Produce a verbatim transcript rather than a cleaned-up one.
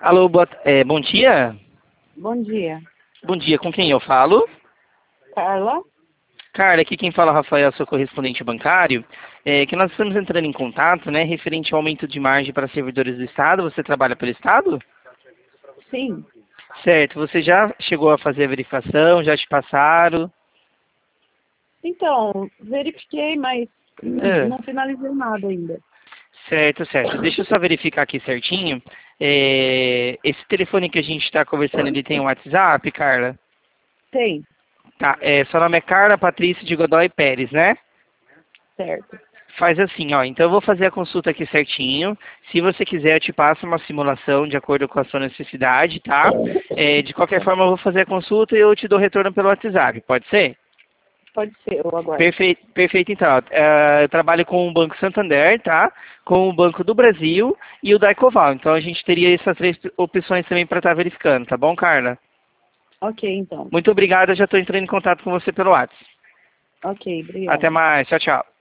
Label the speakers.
Speaker 1: Alô, boa, é, bom dia?
Speaker 2: Bom dia.
Speaker 1: Bom dia, com quem eu falo?
Speaker 2: Carla?
Speaker 1: Carla, aqui quem fala é o Rafael, sou correspondente bancário, é, que nós estamos entrando em contato, né, referente ao aumento de margem para servidores do Estado. Você trabalha pelo Estado?
Speaker 2: Sim.
Speaker 1: Certo, você já chegou a fazer a verificação, já te passaram?
Speaker 2: Então, verifiquei, mas
Speaker 1: É.
Speaker 2: não finalizei nada ainda.
Speaker 1: Certo, certo. Deixa eu só verificar aqui certinho. É, esse telefone que a gente está conversando, ele tem um WhatsApp, Carla?
Speaker 2: Tem,
Speaker 1: Tá, é, seu nome é Carla Patrícia de Godoy Pérez, né?
Speaker 2: certo.
Speaker 1: Faz assim, ó, então eu vou fazer a consulta aqui certinho. Se você quiser, eu te passo uma simulação de acordo com a sua necessidade, tá? É, de qualquer forma, eu vou fazer a consulta e eu te dou retorno pelo WhatsApp, pode ser?
Speaker 2: Pode ser, eu aguardo.
Speaker 1: Perfeito, perfeito então. É, eu trabalho com o Banco Santander, tá? Com o Banco do Brasil e o Daicoval. Então a gente teria essas três opções também para estar verificando, tá bom, Carla?
Speaker 2: Ok, então.
Speaker 1: Muito obrigado, eu já estou entrando em contato com você pelo WhatsApp.
Speaker 2: Ok,
Speaker 1: Até
Speaker 2: obrigada.
Speaker 1: mais, tchau, tchau.